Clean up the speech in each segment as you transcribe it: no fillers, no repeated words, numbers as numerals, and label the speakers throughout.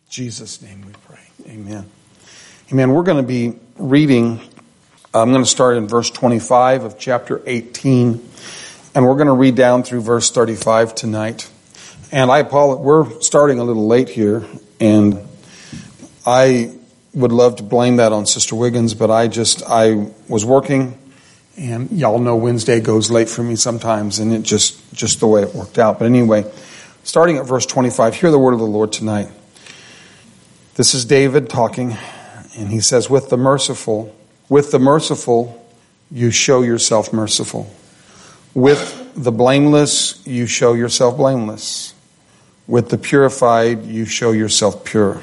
Speaker 1: Jesus' name we pray. Amen. Amen. We're going to be reading, I'm going to start in verse 25 of chapter 18, and we're going to read down through verse 35 tonight. And I apologize, we're starting a little late here, and I would love to blame that on Sister Wiggins, but I was working, and y'all know Wednesday goes late for me sometimes, and it just the way it worked out. But anyway, starting at verse 25, hear the word of the Lord tonight. This is David talking, and he says, with the merciful, you show yourself merciful. With the blameless, you show yourself blameless. With the purified, you show yourself pure.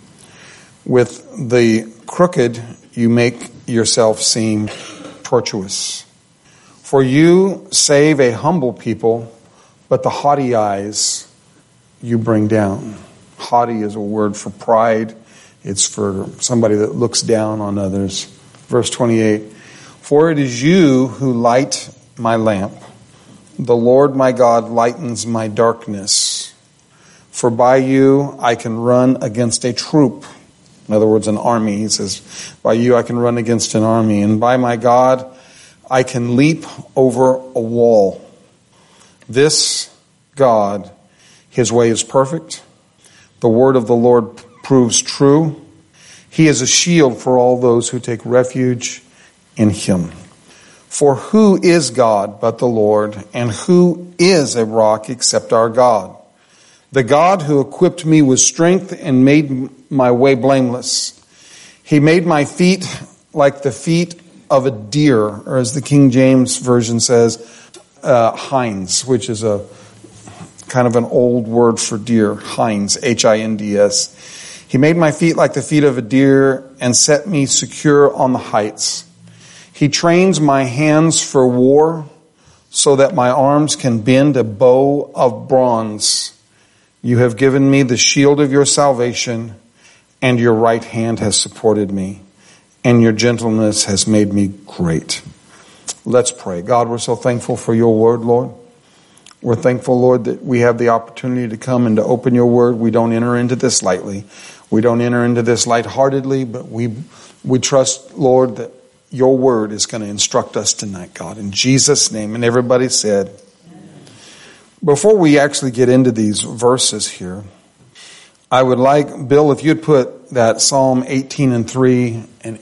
Speaker 1: With the crooked, you make yourself seem tortuous. For you save a humble people, but the haughty eyes you bring down. Haughty is a word for pride. It's for somebody that looks down on others. Verse 28, for it is you who light my lamp. The Lord my God lightens my darkness. For by you I can run against a troop. In other words, an army. He says, by you I can run against an army. And by my God I can leap over a wall. This God, his way is perfect. The word of the Lord proves true. He is a shield for all those who take refuge in him. For who is God but the Lord, and who is a rock except our God? The God who equipped me with strength and made my way blameless. He made my feet like the feet of a deer, or as the King James Version says, hinds, which is a kind of an old word for deer, hinds, H-I-N-D-S. He made my feet like the feet of a deer and set me secure on the heights. He trains my hands for war so that my arms can bend a bow of bronze. You have given me the shield of your salvation, and your right hand has supported me, and your gentleness has made me great. Let's pray. God, we're so thankful for your word, Lord. We're thankful, Lord, that we have the opportunity to come and to open your word. We don't enter into this lightly. We don't enter into this lightheartedly, but we trust, Lord, that your word is going to instruct us tonight, God. In Jesus' name. And everybody said, before we actually get into these verses here, I would like, Bill, if you'd put that Psalm 18:3 and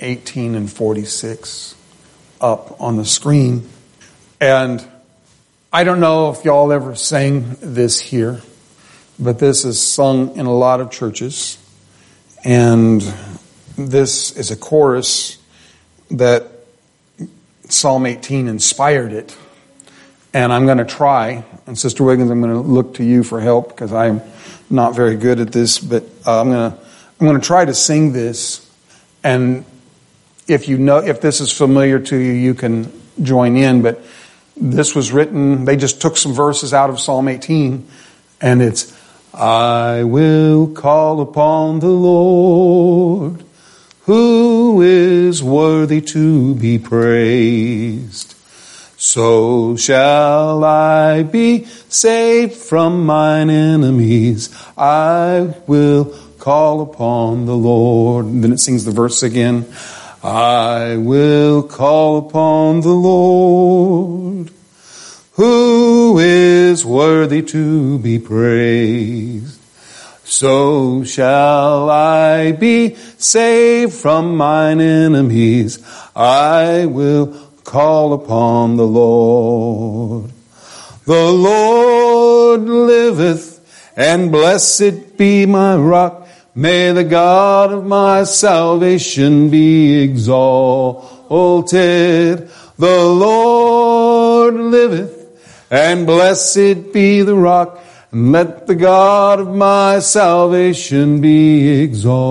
Speaker 1: 18:46 up on the screen. And I don't know if y'all ever sang this here, but this is sung in a lot of churches. And this is a chorus that Psalm 18 inspired it. And I'm going to try, and Sister Wiggins, I'm going to look to you for help because I'm not very good at this, but I'm going to try to sing this. And if this is familiar to you, you can join in, but this was written, they just took some verses out of Psalm 18, and it's, I will call upon the Lord, who is worthy to be praised. So shall I be saved from mine enemies. I will call upon the Lord. And then it sings the verse again. I will call upon the Lord, who is worthy to be praised. So shall I be saved from mine enemies. I will call upon the Lord. The Lord liveth, and blessed be my rock. May the God of my salvation be exalted. The Lord liveth, and blessed be the rock. And let the God of my salvation be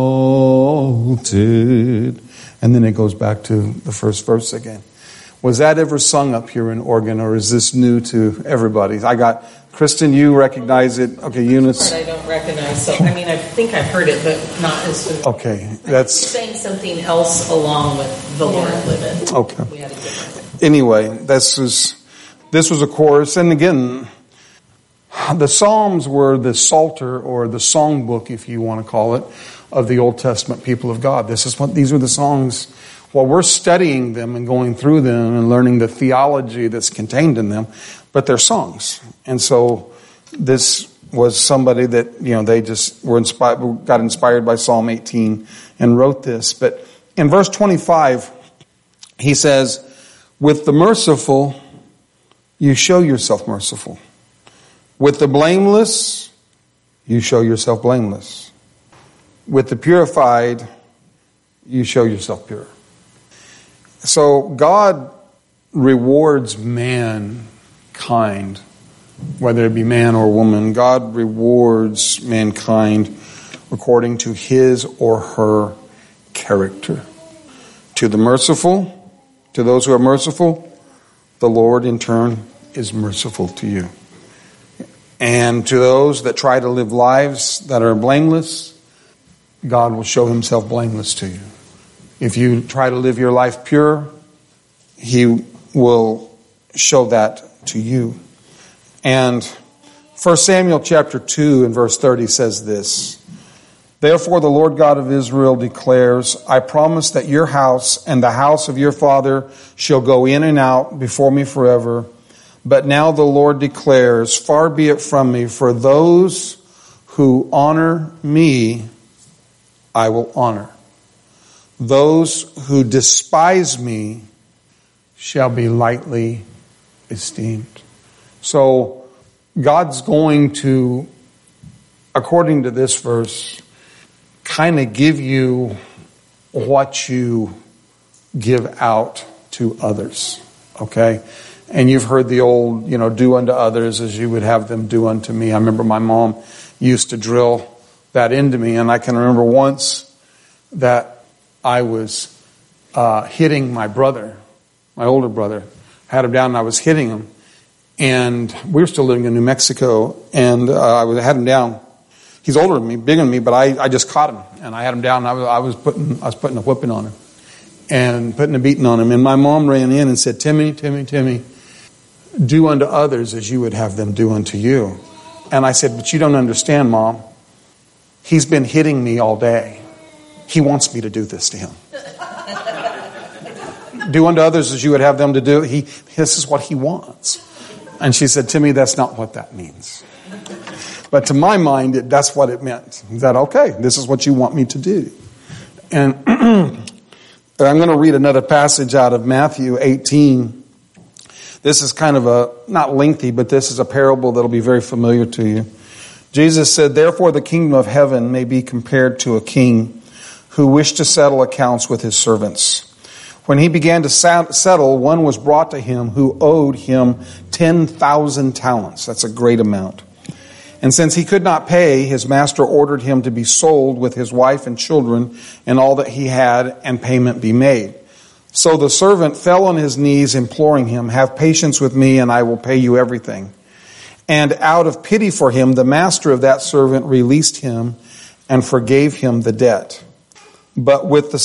Speaker 1: exalted. And then it goes back to the first verse again. Was that ever sung up here in Oregon, or is this new to everybody? I got, Kristen, you recognize it. Okay, Eunice.
Speaker 2: I don't recognize, so I mean, I think I've heard it, but not as soon.
Speaker 1: Okay, that's
Speaker 2: saying something else along with the Lord liveth.
Speaker 1: Okay.
Speaker 2: We had a different.
Speaker 1: Anyway, this was a chorus, and again, The Psalms were the psalter, or the songbook, if you want to call it, of the Old Testament people of God. These are the songs. Well, we're studying them and going through them and learning the theology that's contained in them, but they're songs. And so this was somebody that, they just got inspired by Psalm 18 and wrote this. But in verse 25, he says, with the merciful, you show yourself merciful. With the blameless, you show yourself blameless. With the purified, you show yourself pure. So God rewards mankind, whether it be man or woman. God rewards mankind according to his or her character. To the merciful, to those who are merciful, the Lord in turn is merciful to you. And to those that try to live lives that are blameless, God will show himself blameless to you. If you try to live your life pure, he will show that to you. And 1 Samuel chapter 2 and verse 30 says this, therefore the Lord God of Israel declares, I promise that your house and the house of your father shall go in and out before me forever. But now the Lord declares, far be it from me, for those who honor me, I will honor. Those who despise me shall be lightly esteemed. So God's going to, according to this verse, kind of give you what you give out to others. Okay? And you've heard the old, do unto others as you would have them do unto me. I remember my mom used to drill that into me. And I can remember once that I was hitting my brother, my older brother. I had him down and I was hitting him. And we were still living in New Mexico. And I had him down. He's older than me, bigger than me, but I just caught him. And I had him down and I was putting a whipping on him. And putting a beating on him. And my mom ran in and said, Timmy, do unto others as you would have them do unto you. And I said, but you don't understand, Mom. He's been hitting me all day. He wants me to do this to him. Do unto others as you would have them to do. This is what he wants. And she said, Timmy, that's not what that means. But to my mind, that's what it meant. That, okay, this is what you want me to do. And I'm going to read another passage out of Matthew 18. This is kind of not lengthy, but this is a parable that'll be very familiar to you. Jesus said, therefore the kingdom of heaven may be compared to a king who wished to settle accounts with his servants. When he began to settle, one was brought to him who owed him 10,000 talents. That's a great amount. And since he could not pay, his master ordered him to be sold with his wife and children and all that he had, and payment be made. So the servant fell on his knees, imploring him, have patience with me and I will pay you everything. And out of pity for him, the master of that servant released him and forgave him the debt. But when the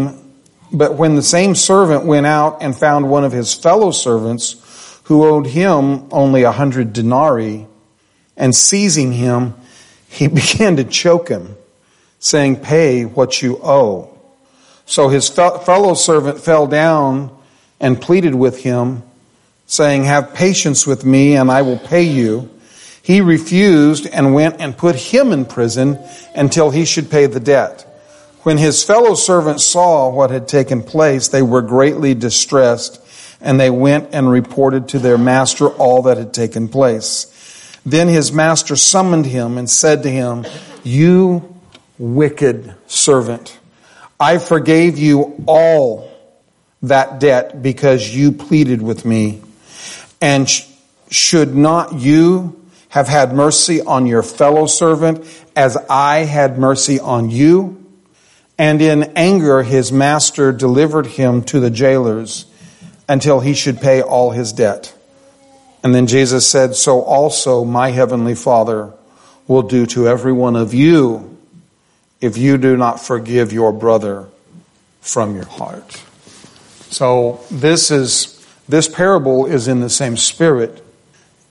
Speaker 1: same servant went out and found one of his fellow servants who owed him only 100 denarii, and seizing him, he began to choke him, saying, pay what you owe. So his fellow servant fell down and pleaded with him, saying, have patience with me and I will pay you. He refused and went and put him in prison until he should pay the debt. When his fellow servants saw what had taken place, they were greatly distressed, and they went and reported to their master all that had taken place. Then his master summoned him and said to him, you wicked servant, I forgave you all that debt because you pleaded with me. And should not you have had mercy on your fellow servant as I had mercy on you? And in anger his master delivered him to the jailers until he should pay all his debt. And then Jesus said, so also my heavenly Father will do to every one of you if you do not forgive your brother from your heart. So this parable is in the same spirit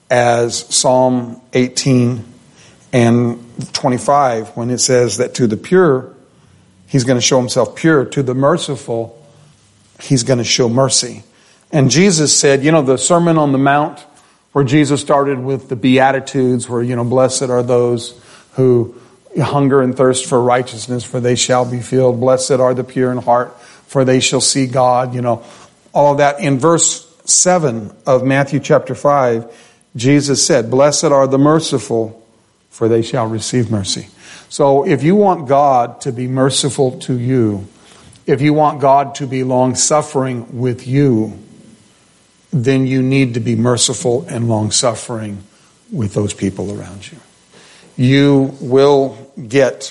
Speaker 1: as Psalm 18 and 25, when it says that to the pure, he's going to show himself pure. To the merciful, he's going to show mercy. And Jesus said, the Sermon on the Mount, where Jesus started with the Beatitudes, where, blessed are those who hunger and thirst for righteousness, for they shall be filled. Blessed are the pure in heart, for they shall see God. All of that. In verse 7 of Matthew chapter 5, Jesus said, blessed are the merciful, for they shall receive mercy. So if you want God to be merciful to you, if you want God to be long-suffering with you, then you need to be merciful and long-suffering with those people around you. You will get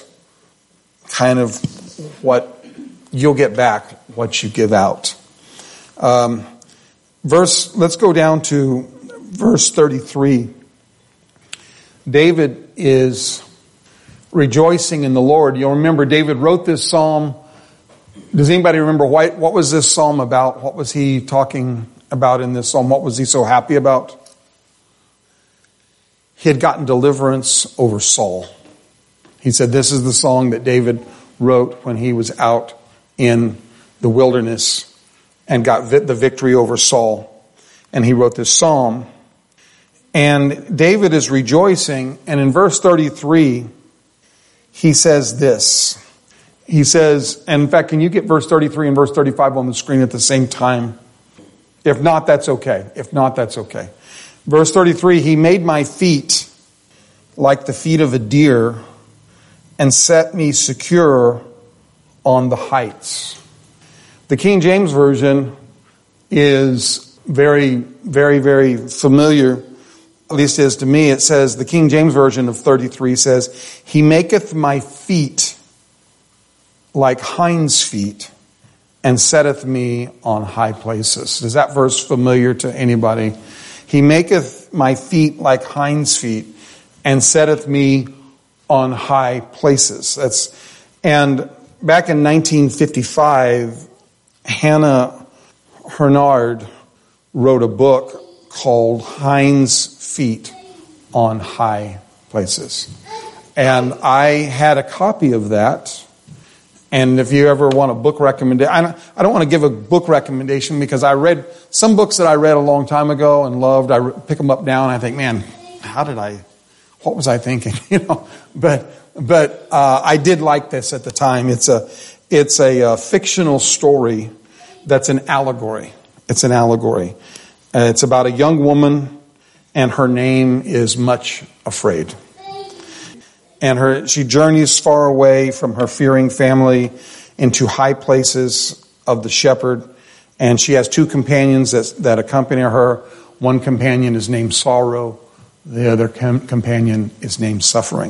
Speaker 1: you'll get back what you give out. Let's go down to verse 33. David is rejoicing in the Lord. You'll remember David wrote this psalm. Does anybody remember what was this psalm about? What was he talking about in this psalm? What was he so happy about? He had gotten deliverance over Saul. He said this is the song that David wrote when he was out in the wilderness and got the victory over Saul. And he wrote this psalm. And David is rejoicing. And in verse 33, he says this. He says, and in fact, can you get verse 33 and verse 35 on the screen at the same time? If not, that's okay. Verse 33, he made my feet like the feet of a deer and set me secure on the heights. The King James Version is very, very, very familiar, at least it is to me. It says, the King James Version of 33 says, he maketh my feet like hinds' feet and setteth me on high places. Is that verse familiar to anybody? He maketh my feet like hinds' feet and setteth me on high places. And back in 1955, Hannah Hurnard wrote a book called Hinds' Feet on High Places. And I had a copy of that. And if you ever want a book recommendation, I don't want to give a book recommendation because I read some books that I read a long time ago and loved. I pick them up now and I think, man, what was I thinking? But I did like this at the time. It's a fictional story that's an allegory. It's an allegory. It's about a young woman and her name is Much Afraid. And she journeys far away from her fearing family into high places of the shepherd. And she has two companions that accompany her. One companion is named Sorrow. The other companion is named Suffering.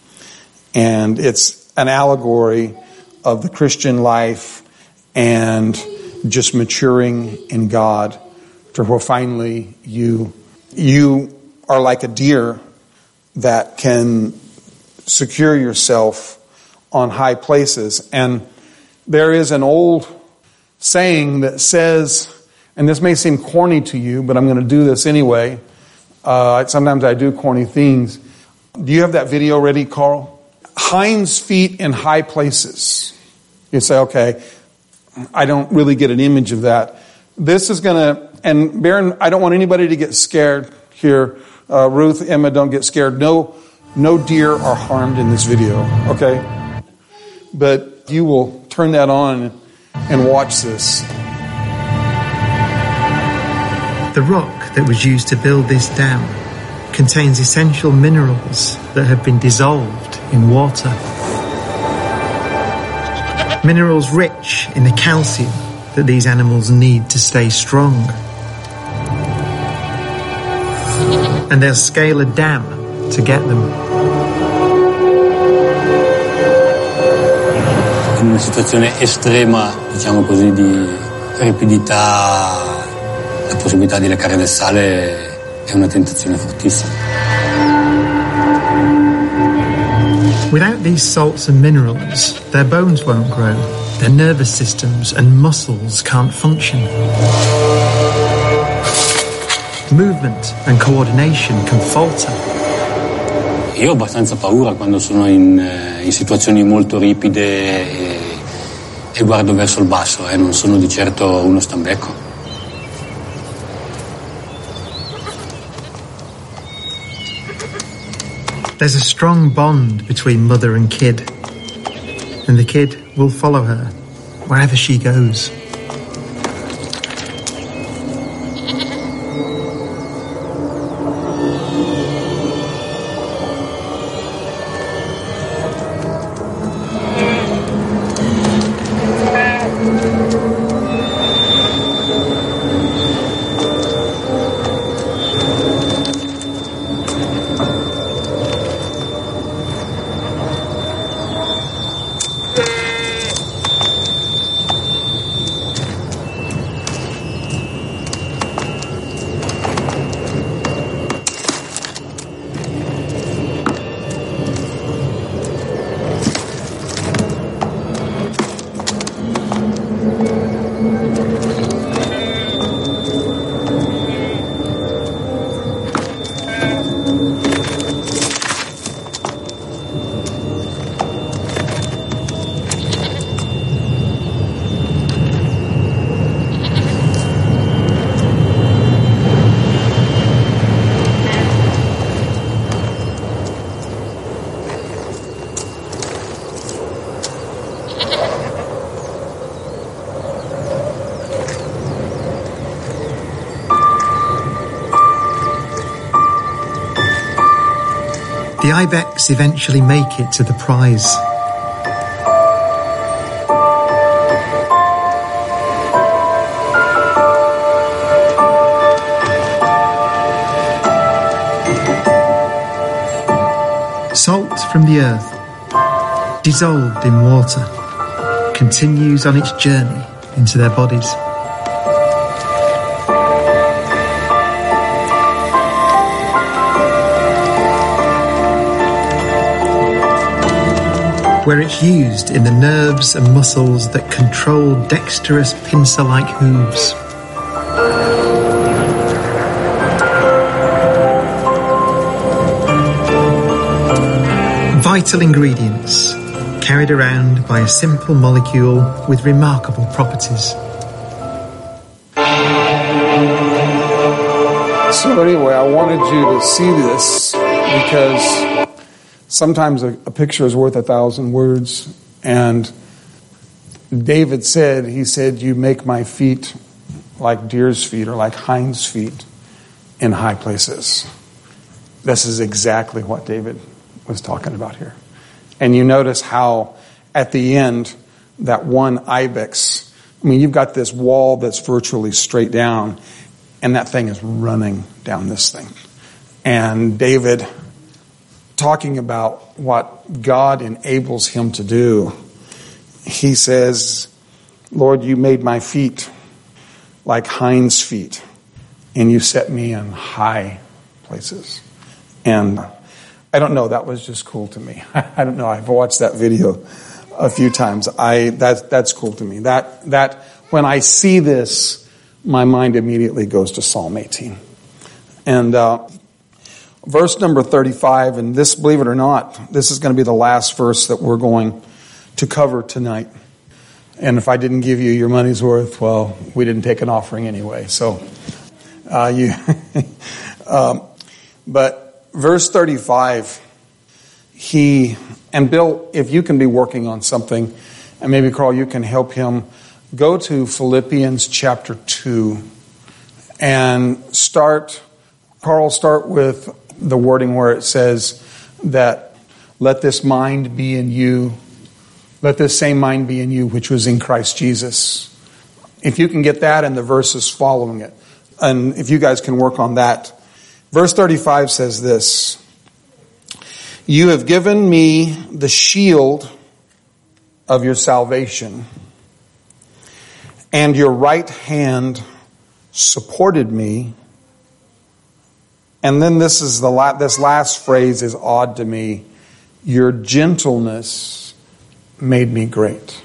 Speaker 1: And it's an allegory of the Christian life and just maturing in God to where finally you are like a deer that can secure yourself on high places. And there is an old saying that says, and this may seem corny to you, but I'm going to do this anyway. Sometimes I do corny things. Do you have that video ready, Carl? Hinds' feet in high places. You say, okay, I don't really get an image of that. This is going to, and Baron, I don't want anybody to get scared here. Ruth, Emma, don't get scared. No deer are harmed in this video, okay? But you will turn that on and watch this.
Speaker 3: The rock that was used to build this dam contains essential minerals that have been dissolved in water. Minerals rich in the calcium that these animals need to stay strong. And they'll scale a dam to get them.
Speaker 4: In una situazione estrema, diciamo così, di rapidità, la possibilità di leccare del sale è una tentazione fortissima.
Speaker 3: Without these salts and minerals, their bones won't grow, their nervous systems and muscles can't function. movement and coordination can falter.
Speaker 4: Io ho abbastanza paura quando sono in situazioni molto ripide e guardo verso il basso, non sono di certo uno stambecco.
Speaker 3: There's a strong bond between mother and kid, and the kid will follow her wherever she goes. The ibex eventually make it to the prize. Salt from the earth, dissolved in water, continues on its journey into their bodies. Where it's used in the nerves and muscles that control dexterous pincer-like hooves. Vital ingredients carried around by a simple molecule with remarkable properties.
Speaker 1: So anyway, I wanted you to see this because sometimes a picture is worth 1,000 words. And David said, he said, you make my feet like deer's feet or like hinds' feet in high places. This is exactly what David was talking about here. And you notice how at the end, that one ibex, I mean, you've got this wall that's virtually straight down, and that thing is running down this thing. And David, talking about what God enables him to do, he says, Lord, you made my feet like hinds' feet, and you set me in high places. And I don't know, that was just cool to me. I don't know, I've watched that video a few times. That's cool to me. That when I see this, my mind immediately goes to Psalm 18. And verse number 35, and this, believe it or not, this is going to be the last verse that we're going to cover tonight. And if I didn't give you your money's worth, well, we didn't take an offering anyway. So, but verse 35, and Bill, if you can be working on something, and maybe Carl, you can help him, go to Philippians chapter 2 and start with the wording where it says that let this mind be in you, let this same mind be in you which was in Christ Jesus. If you can get that and the verses following it, and if you guys can work on that. Verse 35 says this, you have given me the shield of your salvation, and your right hand supported me. And then this last phrase is odd to me. Your gentleness made me great.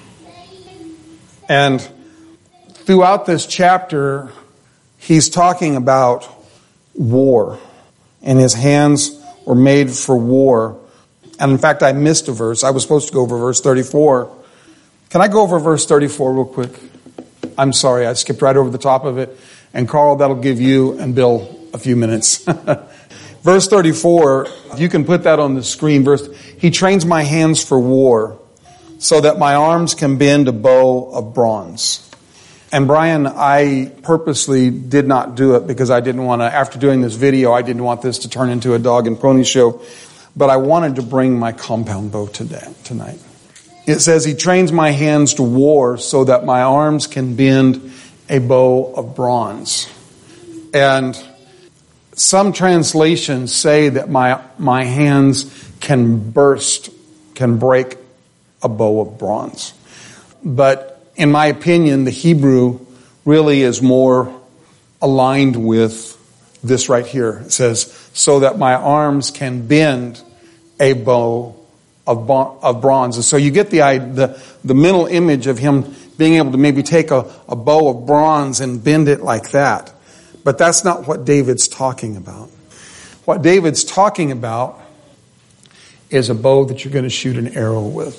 Speaker 1: And throughout this chapter, he's talking about war. And his hands were made for war. And in fact, I missed a verse. I was supposed to go over verse 34. Can I go over verse 34 real quick? I'm sorry, I skipped right over the top of it. And Carl, that'll give you and Bill a few minutes. Verse 34, you can put that on the screen. He trains my hands for war so that my arms can bend a bow of bronze. And Brian, I purposely did not do it because I didn't want to, after doing this video, I didn't want this to turn into a dog and pony show. But I wanted to bring my compound bow tonight. It says, he trains my hands to war so that my arms can bend a bow of bronze. And some translations say that my hands can break a bow of bronze. But in my opinion, the Hebrew really is more aligned with this right here. It says, so that my arms can bend a bow of bronze. And so you get the mental image of him being able to maybe take a bow of bronze and bend it like that. But that's not what David's talking about. What David's talking about is a bow that you're going to shoot an arrow with.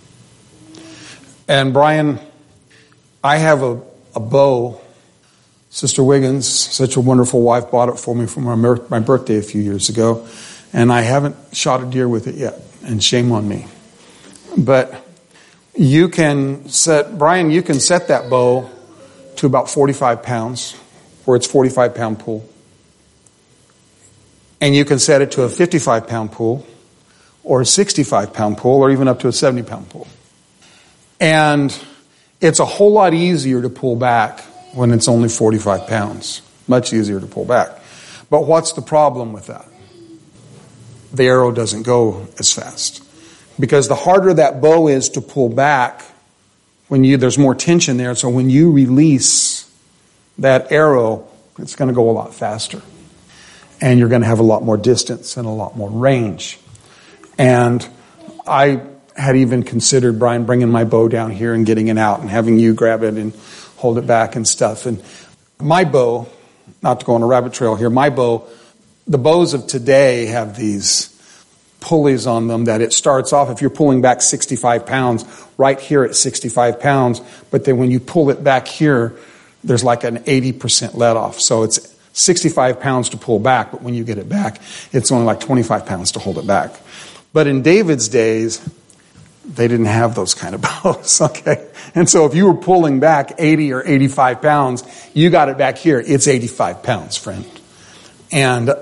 Speaker 1: And Brian, I have a bow. Sister Wiggins, such a wonderful wife, bought it for me for my birthday a few years ago. And I haven't shot a deer with it yet. And shame on me. But you can set that bow to about 45 pounds. Where it's 45-pound pull. And you can set it to a 55-pound pull, or a 65-pound pull, or even up to a 70-pound pull. And it's a whole lot easier to pull back when it's only 45 pounds. Much easier to pull back. But what's the problem with that? The arrow doesn't go as fast. Because the harder that bow is to pull back, there's more tension there. So when you release that arrow, it's going to go a lot faster. And you're going to have a lot more distance and a lot more range. And I had even considered, Brian, bringing my bow down here and getting it out and having you grab it and hold it back and stuff. And my bow, not to go on a rabbit trail here, the bows of today have these pulleys on them that it starts off, if you're pulling back 65 pounds, right here at 65 pounds, but then when you pull it back here, there's like an 80% let off. So it's 65 pounds to pull back, but when you get it back, it's only like 25 pounds to hold it back. But in David's days, they didn't have those kind of bows, okay? And so if you were pulling back 80 or 85 pounds, you got it back here, it's 85 pounds, friend. And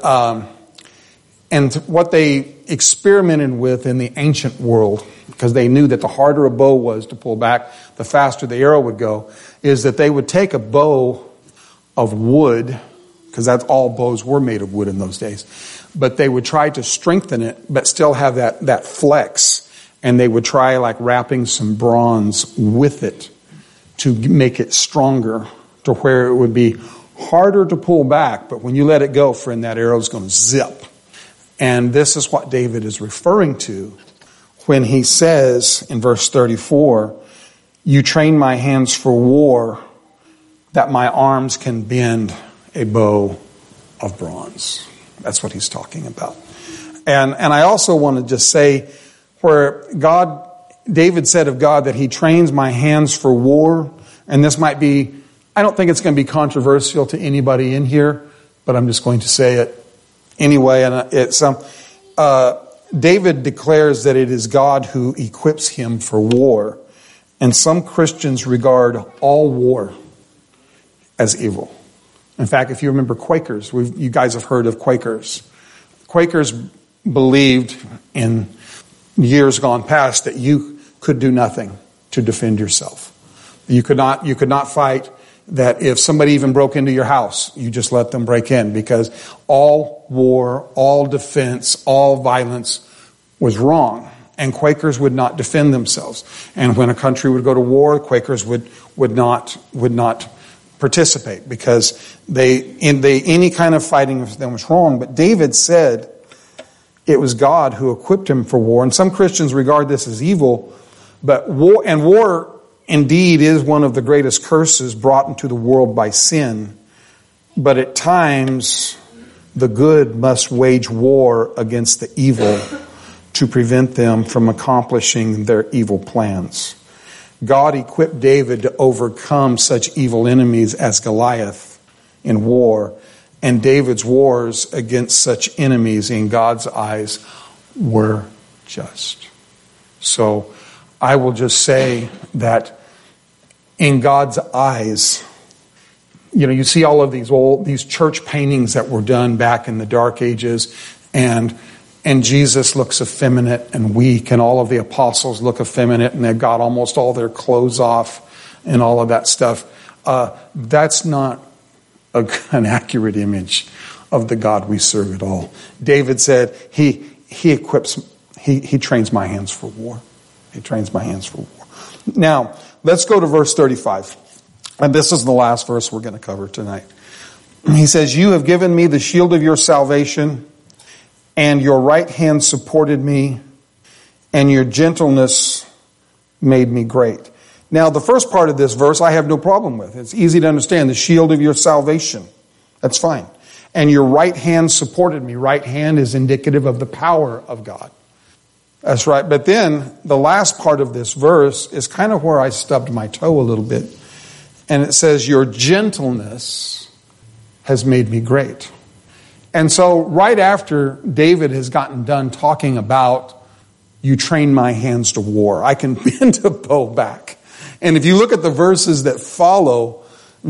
Speaker 1: what they experimented with in the ancient world, because they knew that the harder a bow was to pull back, the faster the arrow would go, is that they would take a bow of wood, because that's all bows were made of wood in those days, but they would try to strengthen it, but still have that flex, and they would try like wrapping some bronze with it to make it stronger to where it would be harder to pull back, but when you let it go, friend, that arrow's going to zip. And this is what David is referring to when he says in verse 34, you train my hands for war that my arms can bend a bow of bronze. That's what he's talking about. And I also want to just say where David said of God that he trains my hands for war, and this might be, I don't think it's going to be controversial to anybody in here, but I'm just going to say it anyway. And David declares that it is God who equips him for war. And some Christians regard all war as evil. In fact, if you remember Quakers, you guys have heard of Quakers. Quakers believed in years gone past that you could do nothing to defend yourself. You could not fight, that if somebody even broke into your house, you just let them break in, because all war, all defense, all violence was wrong. And Quakers would not defend themselves. And when a country would go to war, Quakers would not participate, because any kind of fighting of them was wrong. But David said it was God who equipped him for war. And some Christians regard this as evil, but war indeed is one of the greatest curses brought into the world by sin. But at times, the good must wage war against the evil to prevent them from accomplishing their evil plans. God equipped David to overcome such evil enemies as Goliath in war, and David's wars against such enemies in God's eyes were just. So I will just say that in God's eyes, you see all of these church paintings that were done back in the Dark Ages, and Jesus looks effeminate and weak, and all of the apostles look effeminate, and they've got almost all their clothes off and all of that stuff. That's not an accurate image of the God we serve at all. David said, he trains my hands for war. He trains my hands for war. Now, let's go to verse 35. And this is the last verse we're going to cover tonight. He says, you have given me the shield of your salvation, and your right hand supported me, and your gentleness made me great. Now, the first part of this verse I have no problem with. It's easy to understand. The shield of your salvation. That's fine. And your right hand supported me. Right hand is indicative of the power of God. That's right. But then the last part of this verse is kind of where I stubbed my toe a little bit. And it says, your gentleness has made me great. And so right after David has gotten done talking about, you train my hands to war, I can bend a bow back. And if you look at the verses that follow,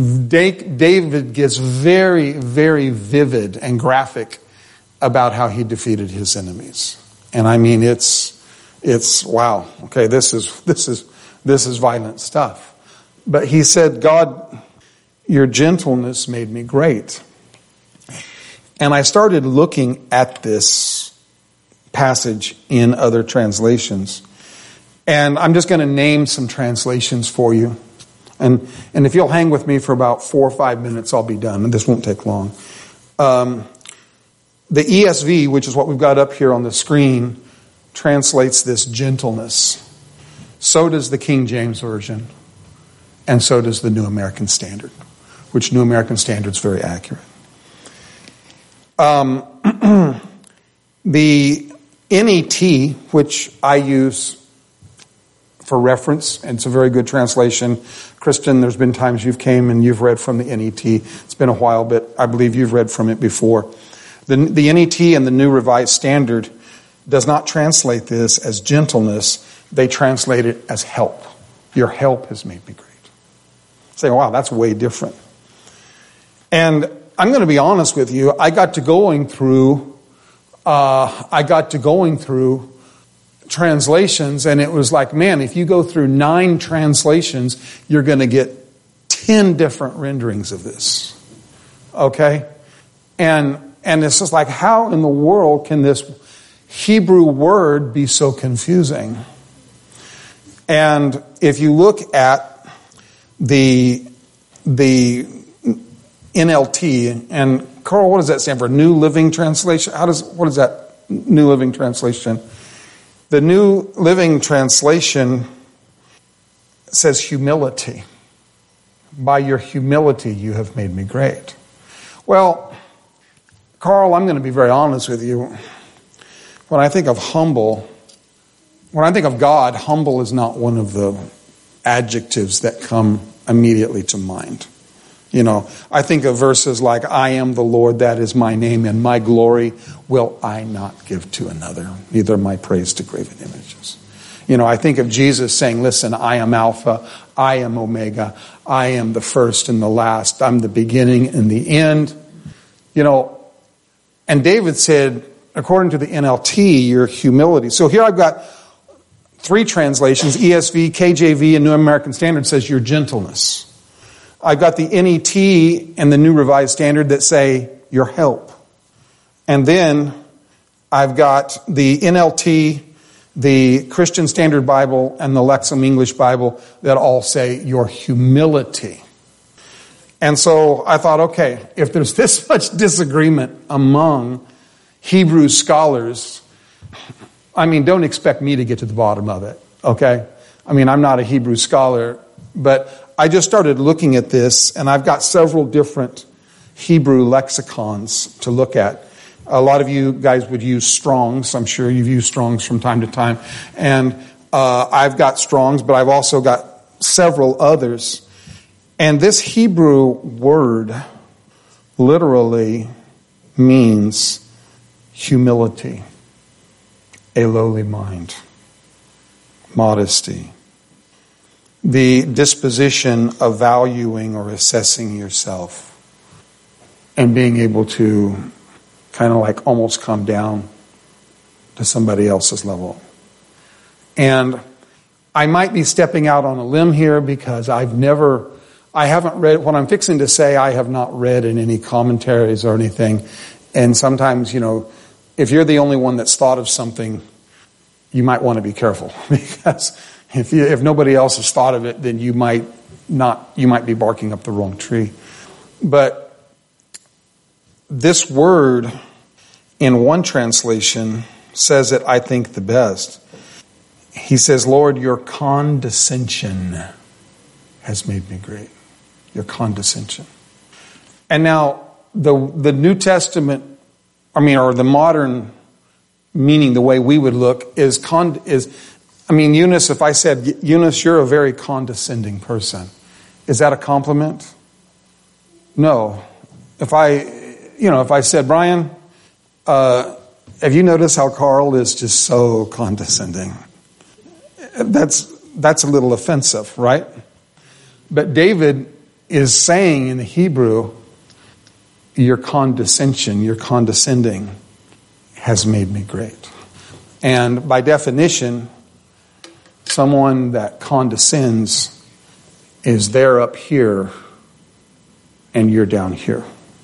Speaker 1: David gets very, very vivid and graphic about how he defeated his enemies. And I mean, it's wow. Okay, this is violent stuff. But he said, God, your gentleness made me great. And I started looking at this passage in other translations. And I'm just going to name some translations for you. And if you'll hang with me for about 4 or 5 minutes, I'll be done. And this won't take long. The ESV, which is what we've got up here on the screen, translates this gentleness. So does the King James Version. And so does the New American Standard, which New American Standard is very accurate. The NET, which I use for reference, and it's a very good translation. Kristen, there's been times you've came and you've read from the NET. It's been a while, but I believe you've read from it before. The NET and the New Revised Standard does not translate this as gentleness. They translate it as help. Your help has made me great. Say, wow, that's way different. And I'm going to be honest with you. I got to going through translations, and it was like, man, if you go through 9 translations, you're going to get 10 different renderings of this. Okay? And it's just like, how in the world can this Hebrew word be so confusing? And if you look at the NLT, and Carl, what does that stand for? New Living Translation? What is that New Living Translation? The New Living Translation says humility. By your humility, you have made me great. Well, Carl, I'm going to be very honest with you. When I think of humble, when I think of God, humble is not one of the adjectives that come immediately to mind. You know, I think of verses like, I am the Lord, that is my name, and my glory will I not give to another, neither my praise to graven images. You know, I think of Jesus saying, listen, I am Alpha, I am Omega, I am the first and the last, I'm the beginning and the end. You know, and David said, according to the NLT, your humility. So here I've got 3 translations, ESV, KJV, and New American Standard says your gentleness. I've got the NET and the New Revised Standard that say your help. And then I've got the NLT, the Christian Standard Bible, and the Lexham English Bible that all say your humility. And so I thought, okay, if there's this much disagreement among Hebrew scholars, I mean, don't expect me to get to the bottom of it, okay? I mean, I'm not a Hebrew scholar, but I just started looking at this, and I've got several different Hebrew lexicons to look at. A lot of you guys would use Strong's. I'm sure you've used Strong's from time to time. And I've got Strong's, but I've also got several others. And this Hebrew word literally means humility, a lowly mind, modesty, the disposition of valuing or assessing yourself and being able to kind of like almost come down to somebody else's level. And I might be stepping out on a limb here because I haven't read, what I'm fixing to say, I have not read in any commentaries or anything. And sometimes, if you're the only one that's thought of something, you might want to be careful because if nobody else has thought of it, then you might be barking up the wrong tree. But this word in one translation says it, I think, the best. He says, Lord, your condescension has made me great. Your condescension. And now the New Testament, or the modern meaning, the way we would look is Eunice, if I said, Eunice, you're a very condescending person. Is that a compliment? No. If I said, Brian, have you noticed how Carl is just so condescending? That's a little offensive, right? But David is saying in the Hebrew, your condescension, your condescending has made me great. And by definition, someone that condescends is there up here and you're down here.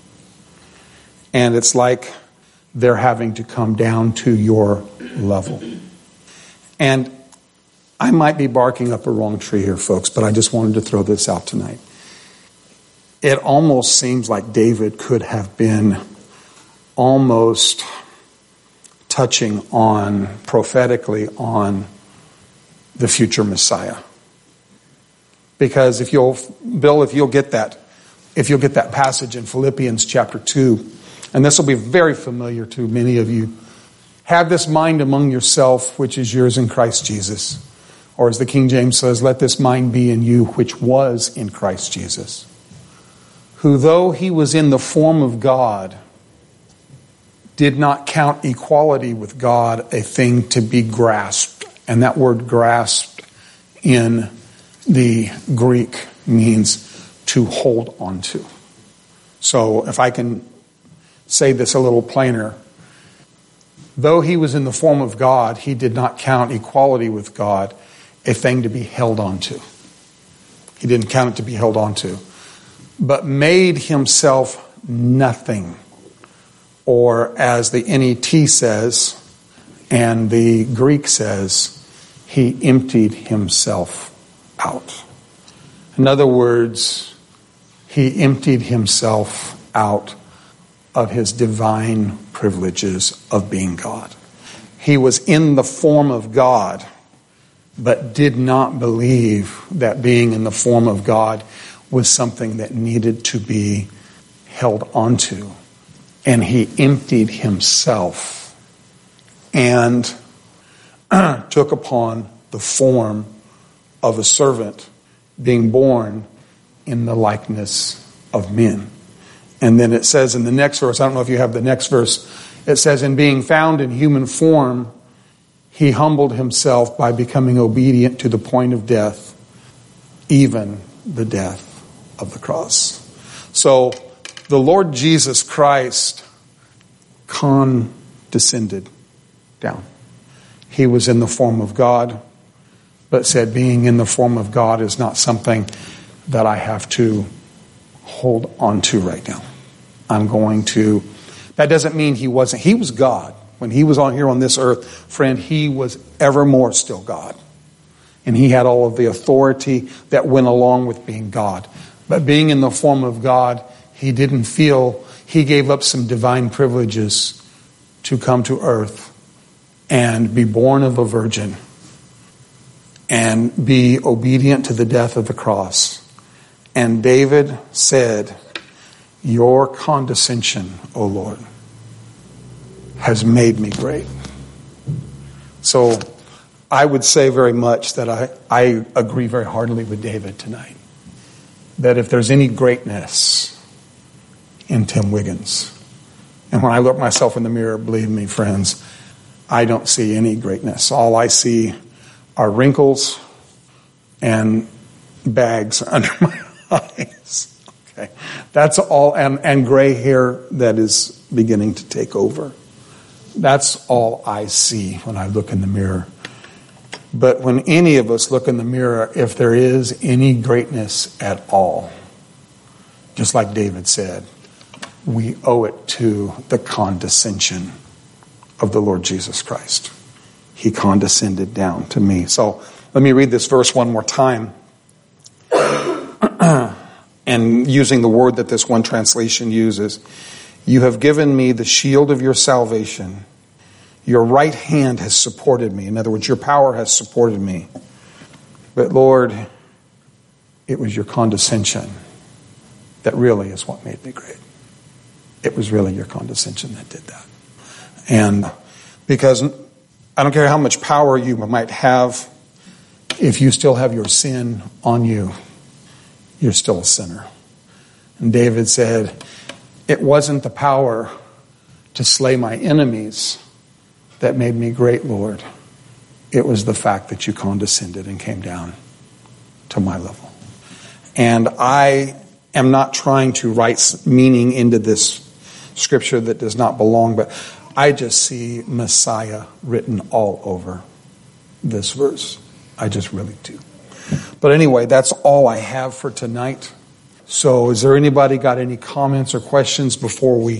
Speaker 1: And it's like they're having to come down to your level. And I might be barking up a wrong tree here, folks, but I just wanted to throw this out tonight. It almost seems like David could have been almost touching on, prophetically, on the future Messiah. Because if you'll get that passage in Philippians chapter 2, and this will be very familiar to many of you. Have this mind among yourself, which is yours in Christ Jesus. Or as the King James says, let this mind be in you, which was in Christ Jesus. Who, though he was in the form of God, did not count equality with God a thing to be grasped. And that word grasped in the Greek means to hold on to. So if I can say this a little plainer, though he was in the form of God, he did not count equality with God a thing to be held on to. He didn't count it to be held on to, but made himself nothing. Or as the NET says, and the Greek says, he emptied himself out. In other words, he emptied himself out of his divine privileges of being God. He was in the form of God, but did not believe that being in the form of God was something that needed to be held onto. And he emptied himself and took upon the form of a servant, being born in the likeness of men. And then it says in the next verse, I don't know if you have the next verse, it says, in being found in human form, he humbled himself by becoming obedient to the point of death, even the death of the cross. So the Lord Jesus Christ condescended down. He was in the form of God, but said being in the form of God is not something that I have to hold on to right now. That doesn't mean he wasn't. He was God. When he was here on this earth, friend, he was evermore still God. And he had all of the authority that went along with being God. But being in the form of God, he didn't feel, he gave up some divine privileges to come to earth and be born of a virgin and be obedient to the death of the cross. And David said, Your condescension, O Lord, has made me great. So I would say very much that I agree very heartily with David tonight. That if there's any greatness in Tim Wiggins, and when I look myself in the mirror, believe me, friends, I don't see any greatness. All I see are wrinkles and bags under my eyes. Okay, that's all, and gray hair that is beginning to take over. That's all I see when I look in the mirror. But when any of us look in the mirror, if there is any greatness at all, just like David said, we owe it to the condescension of the Lord Jesus Christ. He condescended down to me. So let me read this verse one more time. And using the word that this one translation uses. You have given me the shield of your salvation. Your right hand has supported me. In other words, your power has supported me. But Lord, it was your condescension that really is what made me great. It was really your condescension that did that. And because I don't care how much power you might have, if you still have your sin on you, you're still a sinner. And David said, it wasn't the power to slay my enemies that made me great, Lord. It was the fact that you condescended and came down to my level. And I am not trying to write meaning into this scripture that does not belong, but I just see Messiah written all over this verse. I just really do. But anyway, that's all I have for tonight. So is there anybody got any comments or questions before we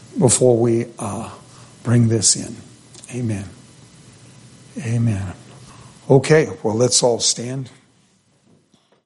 Speaker 1: bring this in? Amen. Amen. Okay, well, let's all stand.